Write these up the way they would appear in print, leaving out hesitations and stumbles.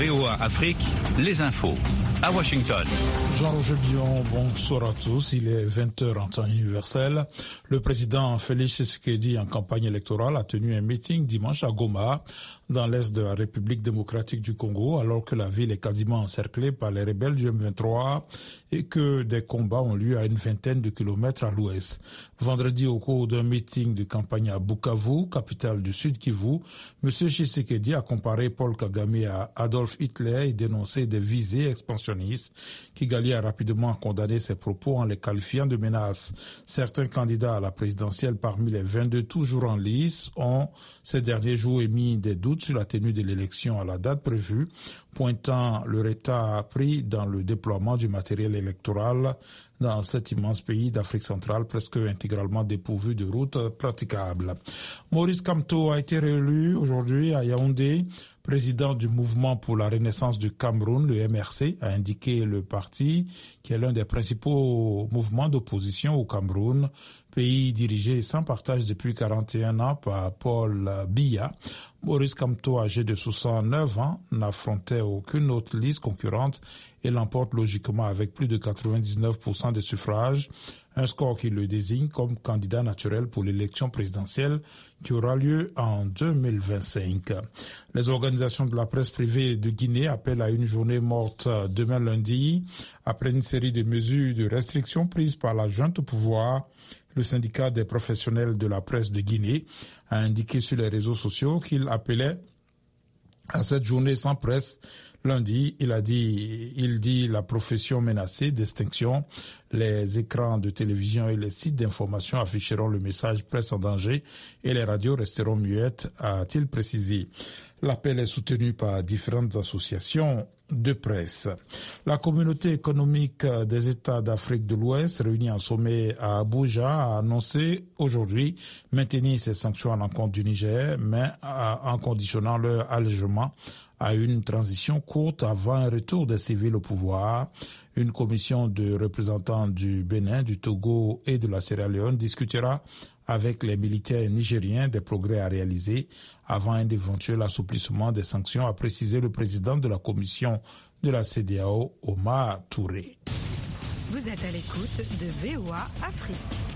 VOA Afrique, les infos. À Washington. Jean-Roger Bion, bonsoir à tous. Il est 20h en temps universel. Le président Félix Tshisekedi, en campagne électorale, a tenu un meeting dimanche à Goma, dans l'est de la République démocratique du Congo, alors que la ville est quasiment encerclée par les rebelles du M23 et que des combats ont lieu à une vingtaine de kilomètres à l'ouest. Vendredi, au cours d'un meeting de campagne à Bukavu, capitale du Sud Kivu, M. Tshisekedi a comparé Paul Kagame à Adolf Hitler et dénoncé des visées expansionnistes. Kigali a rapidement condamné ses propos en les qualifiant de menaces. Certains candidats à la présidentielle parmi les 22 toujours en lice ont ces derniers jours émis des doutes sur la tenue de l'élection à la date prévue, pointant le retard pris dans le déploiement du matériel électoral dans cet immense pays d'Afrique centrale presque intégralement dépourvu de routes praticables. Maurice Kamto a été réélu aujourd'hui à Yaoundé, président du mouvement pour la renaissance du Cameroun, le MRC, a indiqué le parti, qui est l'un des principaux mouvements d'opposition au Cameroun, pays dirigé sans partage depuis 41 ans par Paul Biya. Maurice Kamto, âgé de 69 ans, n'affrontait aucune autre liste concurrente et l'emporte logiquement avec plus de 99% des suffrages, un score qui le désigne comme candidat naturel pour l'élection présidentielle qui aura lieu en 2025. Les organisations de la presse privée de Guinée appellent à une journée morte demain lundi, après une série de mesures de restriction prises par la junte au pouvoir. Le syndicat des professionnels de la presse de Guinée a indiqué sur les réseaux sociaux qu'il appelait à cette journée sans presse. Lundi, il dit la profession menacée d'extinction. Les écrans de télévision et les sites d'information afficheront le message presse en danger et les radios resteront muettes, a-t-il précisé. L'appel est soutenu par différentes associations de presse. La communauté économique des États d'Afrique de l'Ouest, réunie en sommet à Abuja, a annoncé aujourd'hui maintenir ses sanctions à l'encontre du Niger, mais en conditionnant leur allègement à une transition courte avant un retour des civils au pouvoir. Une commission de représentants du Bénin, du Togo et de la Sierra Leone discutera avec les militaires nigériens des progrès à réaliser avant un éventuel assouplissement des sanctions, a précisé le président de la commission de la CEDEAO, Omar Touré. Vous êtes à l'écoute de VOA Afrique.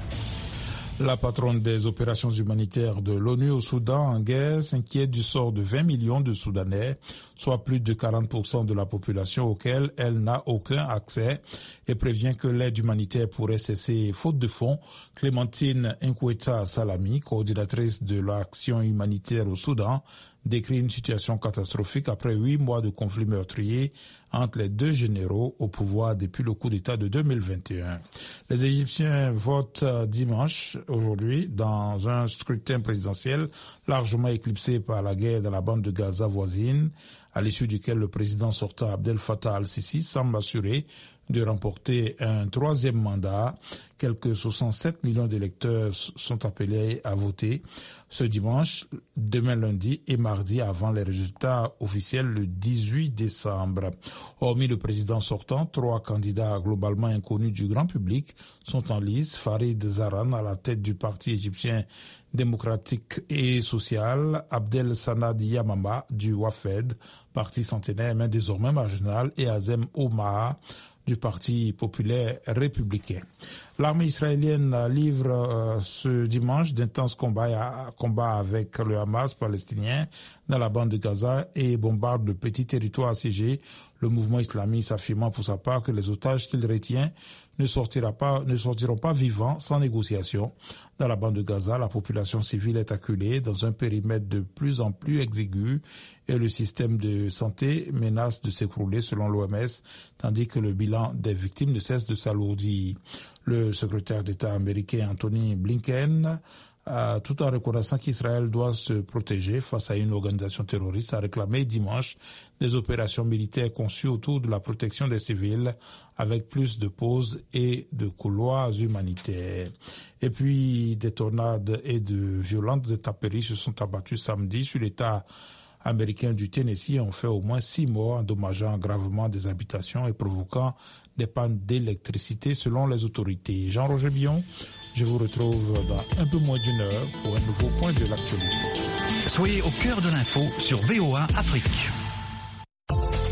La patronne des opérations humanitaires de l'ONU au Soudan en guerre s'inquiète du sort de 20 millions de Soudanais, soit plus de 40% de la population auquel elle n'a aucun accès, et prévient que l'aide humanitaire pourrait cesser faute de fonds. Clémentine Nkweta Salami, coordinatrice de l'action humanitaire au Soudan, décrit une situation catastrophique après 8 mois de conflit meurtrier entre les deux généraux au pouvoir depuis le coup d'État de 2021. Les Égyptiens votent dimanche, aujourd'hui, dans un scrutin présidentiel largement éclipsé par la guerre dans la bande de Gaza voisine, à l'issue duquel le président sortant Abdel Fattah al-Sisi semble assuré de remporter un troisième mandat. Quelques 67 millions d'électeurs sont appelés à voter ce dimanche, demain lundi et mardi avant les résultats officiels le 18 décembre. Hormis le président sortant, 3 candidats globalement inconnus du grand public sont en lice. Farid Zaran à la tête du parti égyptien démocratique et social, Abdel Sanad Yamama du Wafed, parti centenaire mais désormais marginal, et Azem Omar du Parti populaire républicain. L'armée israélienne livre ce dimanche d'intenses combats avec le Hamas palestinien dans la bande de Gaza et bombarde le petit territoire assiégé. Le mouvement islamiste affirmant pour sa part que les otages qu'il retient ne sortiront pas vivants sans négociation. Dans la bande de Gaza, la population civile est acculée dans un périmètre de plus en plus exigu et le système de santé menace de s'écrouler selon l'OMS, tandis que le bilan des victimes ne cesse de s'alourdir. Le secrétaire d'État américain Anthony Blinken, tout en reconnaissant qu'Israël doit se protéger face à une organisation terroriste, a réclamé dimanche des opérations militaires conçues autour de la protection des civils avec plus de pauses et de couloirs humanitaires. Et puis, des tornades et de violentes intempéries se sont abattues samedi sur l'État américain du Tennessee et ont fait au moins 6 morts, endommageant gravement des habitations et provoquant des pannes d'électricité selon les autorités. Jean-Roger Bion, je vous retrouve dans un peu moins d'une heure pour un nouveau point de l'actualité. Soyez au cœur de l'info sur VOA Afrique.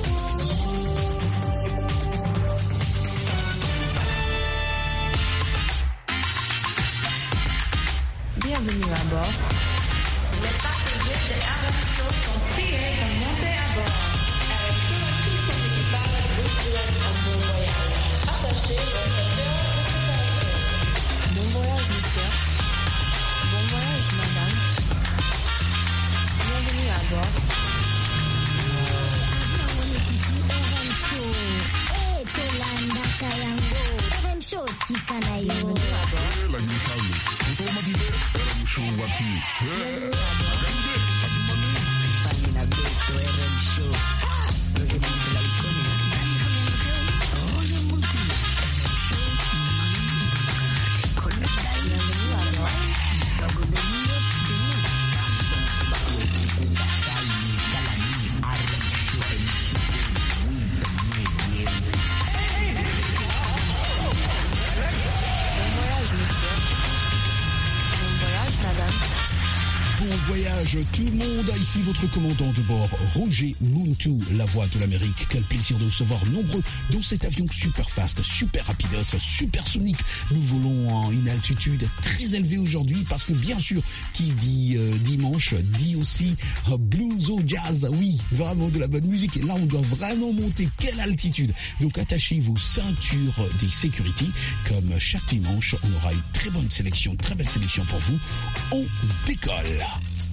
Voyage tout le monde, ici votre commandant de bord Roger Muntu, la voix de l'Amérique. Quel plaisir de recevoir nombreux dans cet avion super fast, super rapidos, super sonique. Nous volons à une altitude très élevée aujourd'hui parce que bien sûr qui dit dimanche dit aussi blues ou jazz, oui vraiment de la bonne musique et là on doit vraiment monter. Quelle altitude! Donc attachez vos ceintures de sécurité, comme chaque dimanche on aura une très bonne sélection, très belle sélection pour vous. On décolle.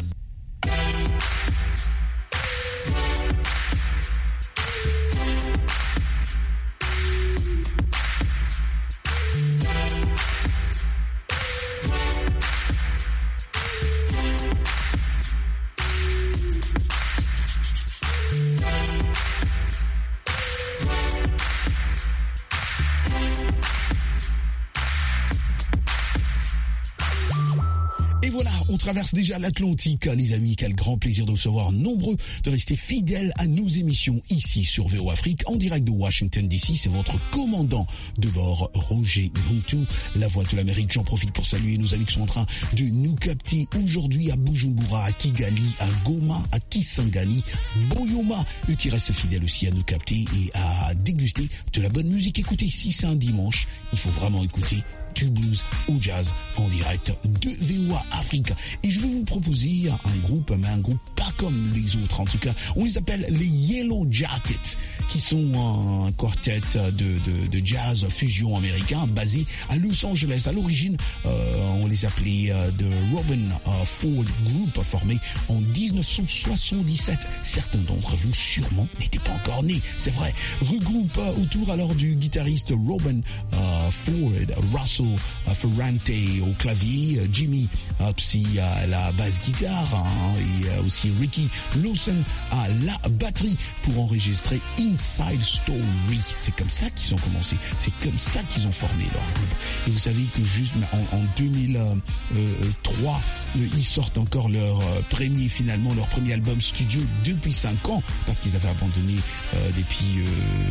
On traverse déjà l'Atlantique, les amis. Quel grand plaisir de recevoir nombreux, de rester fidèles à nos émissions ici sur VOA Afrique, en direct de Washington DC. C'est votre commandant de bord, Roger Muntu, la voix de l'Amérique. J'en profite pour saluer nos amis qui sont en train de nous capter aujourd'hui à Bujumbura, à Kigali, à Goma, à Kisangani, Boyoma, eux qui restent fidèles aussi à nous capter et à déguster de la bonne musique. Écoutez, si c'est un dimanche, il faut vraiment écouter du blues au jazz en direct de VOA Afrique. Et je vais vous proposer un groupe, mais un groupe pas comme les autres. En tout cas, on les appelle les Yellow Jackets, qui sont un quartet de jazz fusion américain basé à Los Angeles. À l'origine, on les appelait The Robin Ford Group, formé en 1977. Certains d'entre vous sûrement n'étaient pas encore nés, c'est vrai. Regroupe autour alors du guitariste Robin Ford, Russell Ferrante au clavier, Jimmy aussi à la basse guitare et aussi Ricky Lawson à la batterie pour enregistrer Inside Story. C'est comme ça qu'ils ont commencé, c'est comme ça qu'ils ont formé leur groupe. Et vous savez que juste en 2003, ils sortent encore leur premier album studio depuis 5 ans parce qu'ils avaient abandonné depuis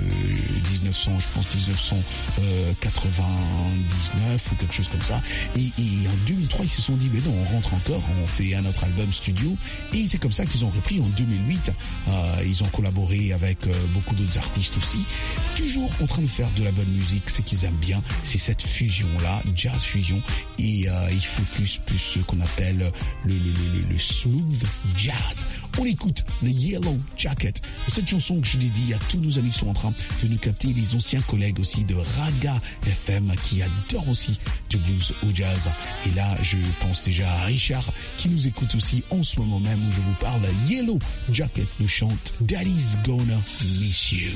1999 ou quelque chose comme ça. Et en 2003, ils se sont dit, mais non, on rentre encore, on fait un autre album studio. Et c'est comme ça qu'ils ont repris en 2008. Ils ont collaboré avec beaucoup d'autres artistes aussi. Toujours en train de faire de la bonne musique. Ce qu'ils aiment bien, c'est cette fusion-là, jazz fusion. Et il faut plus ce qu'on appelle le smooth jazz. On écoute The Yellow Jacket. Cette chanson que je dédie à tous nos amis qui sont en train de nous capter, les anciens collègues aussi de Raga FM qui adorent aussi du blues au jazz. Et là, je pense déjà à Richard qui nous écoute aussi en ce moment même où je vous parle. Yellow Jacket nous chante Daddy's Gonna Miss You.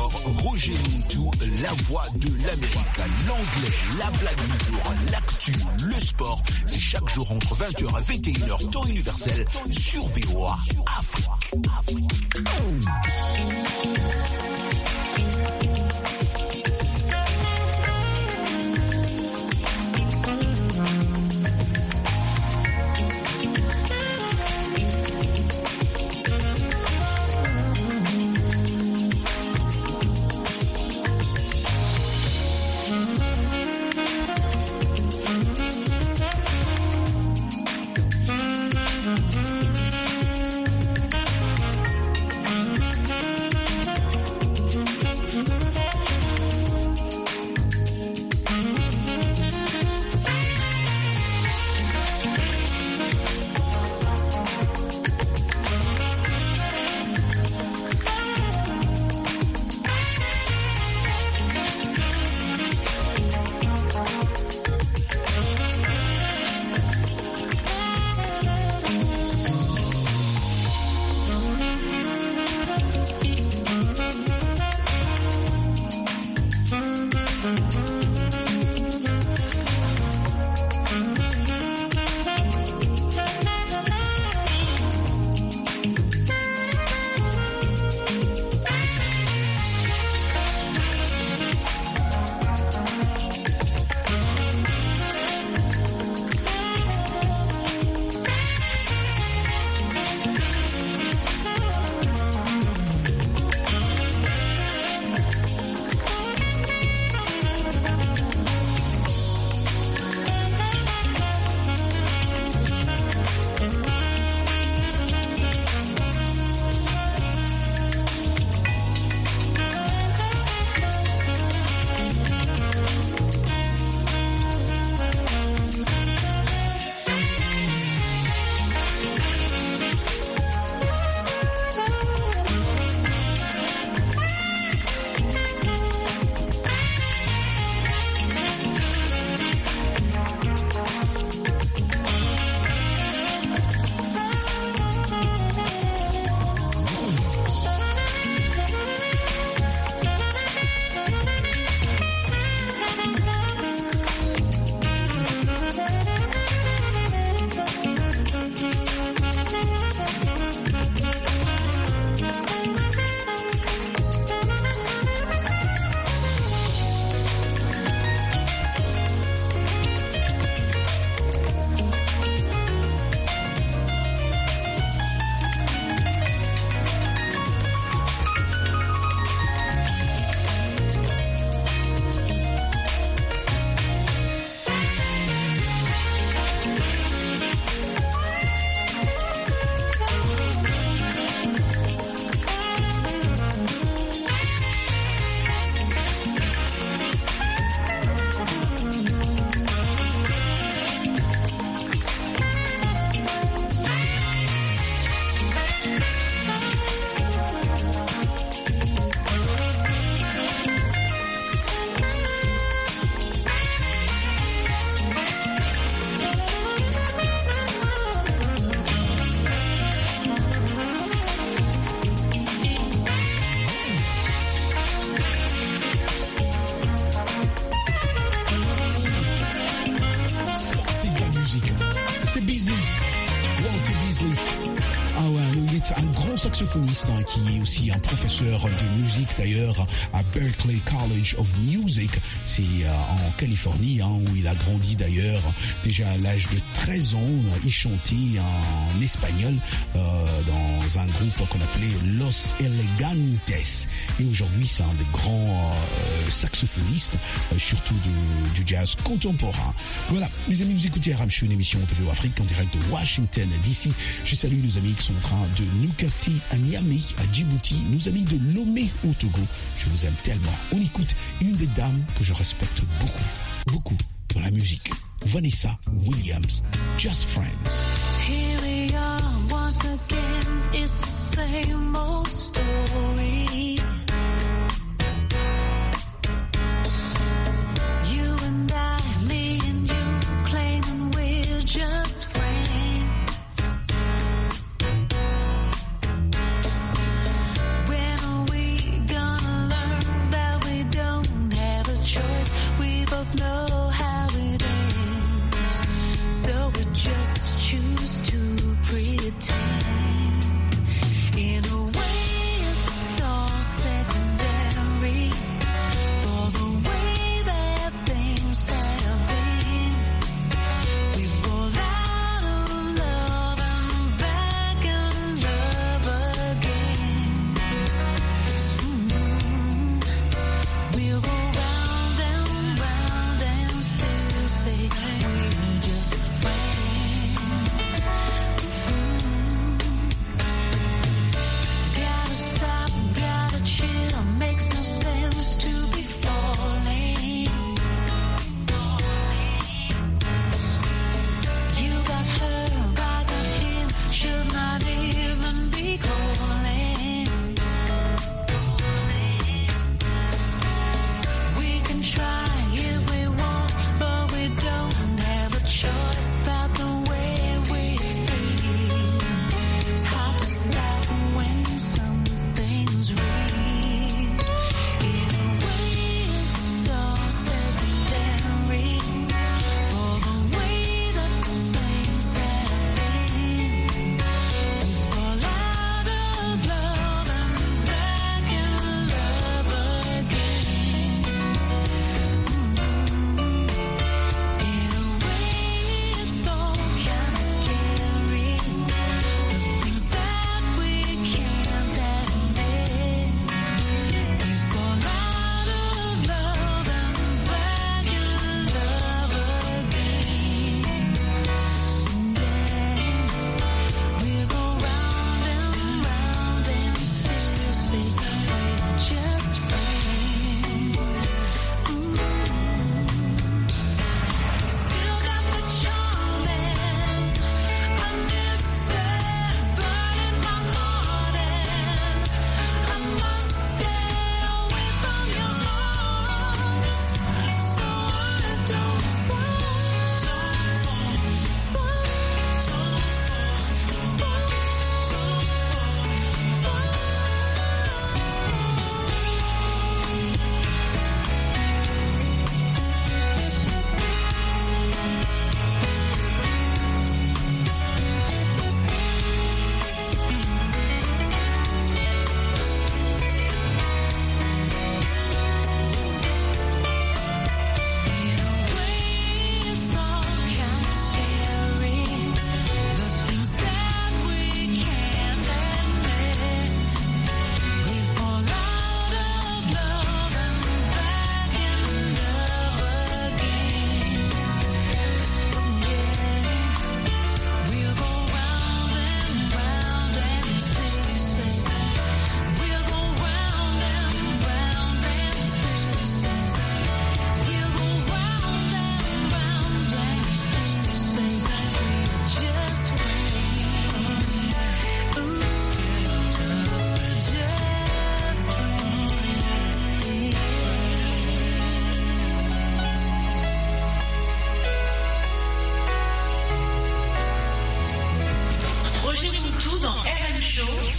sport, Roger Mintou, la voix de l'Amérique. L'anglais, la blague du jour, l'actu, le sport, c'est chaque jour entre 20h et 21h, temps universel, sur VOA Afrique. saxophoniste qui est aussi un professeur de musique d'ailleurs à Berklee College of Music. C'est en Californie où il a grandi d'ailleurs. Déjà à l'âge de 13 ans, il chantait en espagnol dans un groupe qu'on appelait Los Elegantes. Et aujourd'hui, c'est un des grands saxophonistes, surtout du jazz contemporain. Voilà, les amis, vous écoutez Aramchou, une émission de VOA Afrique en direct de Washington DC. Je salue nos amis qui sont en train de nous capter à Niamey, à Djibouti, nos amis de Lomé au Togo. Je vous aime tellement. On écoute une des dames que je respecte beaucoup dans la musique. Vanessa Williams, Just Friends. Here we are once again, it's the same old story. You and I, me and you, claiming we're just friends. When are we gonna learn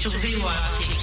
sur VOA Afrique.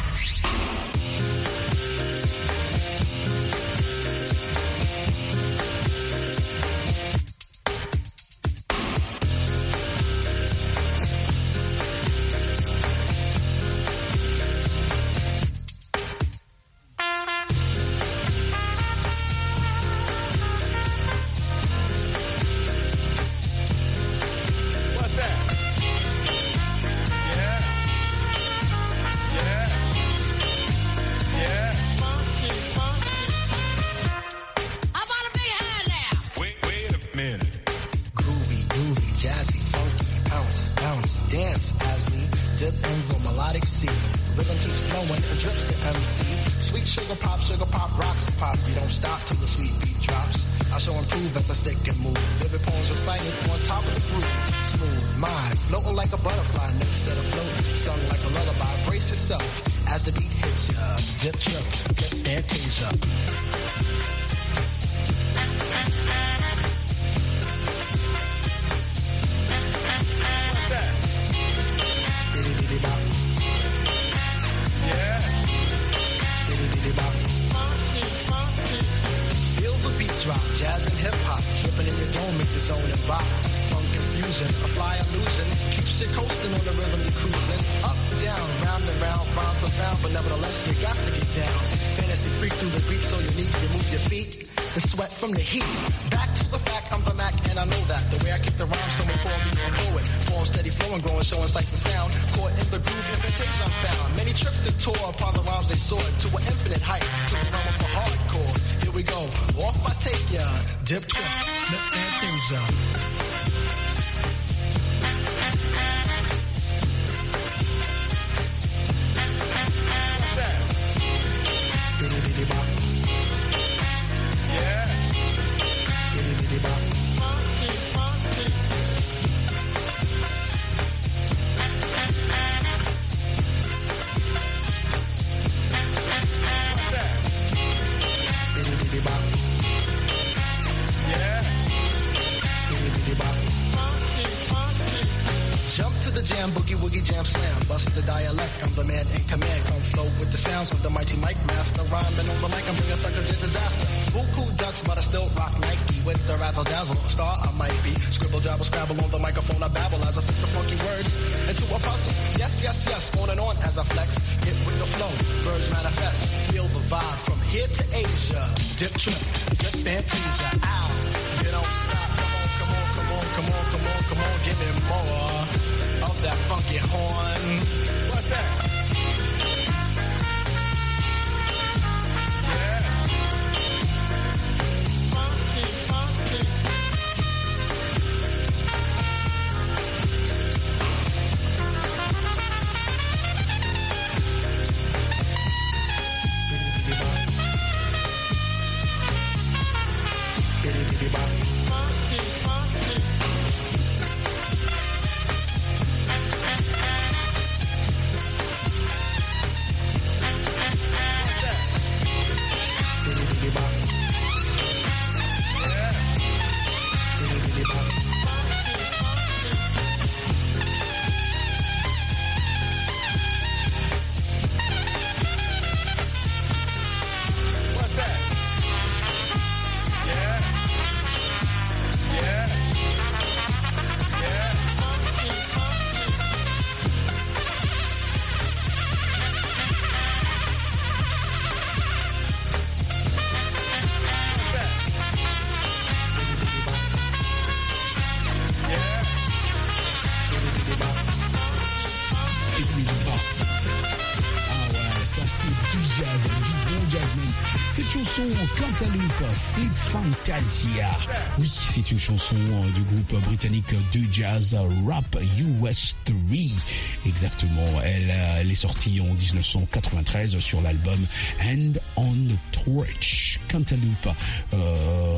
Cantaloupe, Flip Fantasia. Oui, c'est une chanson du groupe britannique de jazz rap US3. Exactement. Elle est sortie en 1993 sur l'album Hand on the Torch. Cantaloupe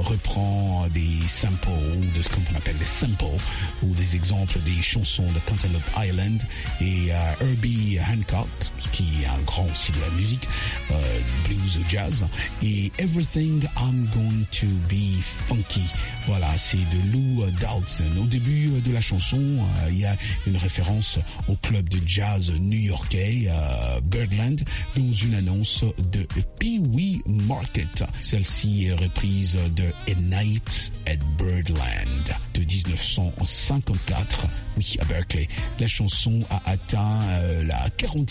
reprend des samples, de ce qu'on appelle des samples, ou des exemples des chansons de Cantaloupe Island et Herbie Hancock, qui est un grand aussi de la musique, blues ou jazz, et Everything I'm Going to Be Funky. Voilà, c'est de Lou Dowdson. Au début de la chanson, il y a une référence au club de jazz new-yorkais Birdland dans une annonce de Pee Wee Market. Celle-ci est reprise de A Night at Birdland de 1954, oui, à Berkeley. La chanson a atteint la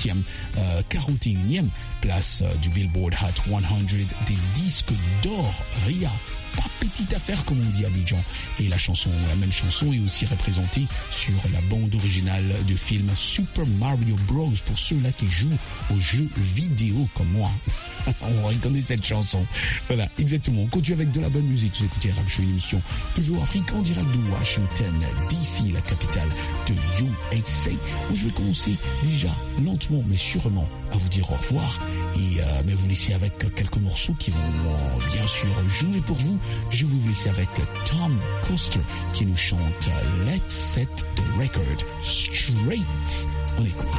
41e place du Billboard Hot 100 des disques d'or. Ria, pas petite affaire comme on dit à Abidjan. Et la même chanson est aussi représentée sur la bande originale du film Super Mario Bros. Pour ceux-là qui jouent aux jeux vidéo comme moi. On reconnaît cette chanson. Voilà, exactement. On continue avec de la bonne musique. Vous écoutez Rap Show, une émission de VO Afrique en direct de Washington DC, la capitale de USA, où je vais commencer déjà lentement mais sûrement à vous dire au revoir et mais vous laisser avec quelques morceaux qui vont bien sûr jouer pour vous. Je vais vous laisser avec Tom Coster qui nous chante Let's Set the Record Straight. On écoute.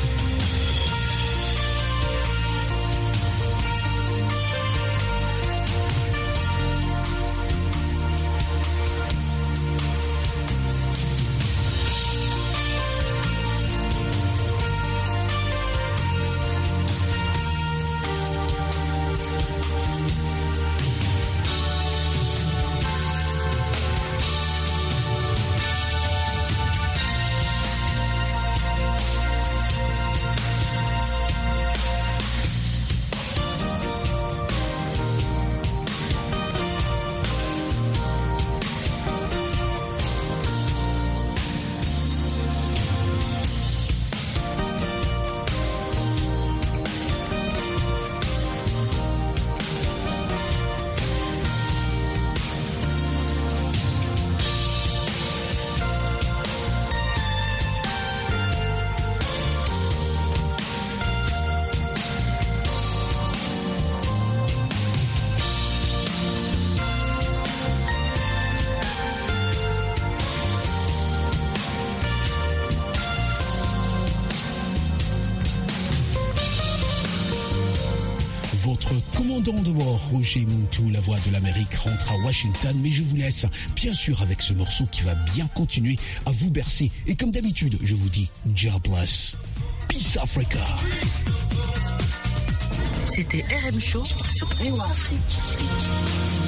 Commandant de bord, Roger Muntu, la voix de l'Amérique, rentre à Washington, mais je vous laisse bien sûr avec ce morceau qui va bien continuer à vous bercer. Et comme d'habitude, je vous dis, God bless. Peace Africa. C'était RM Show sur VO Afrique.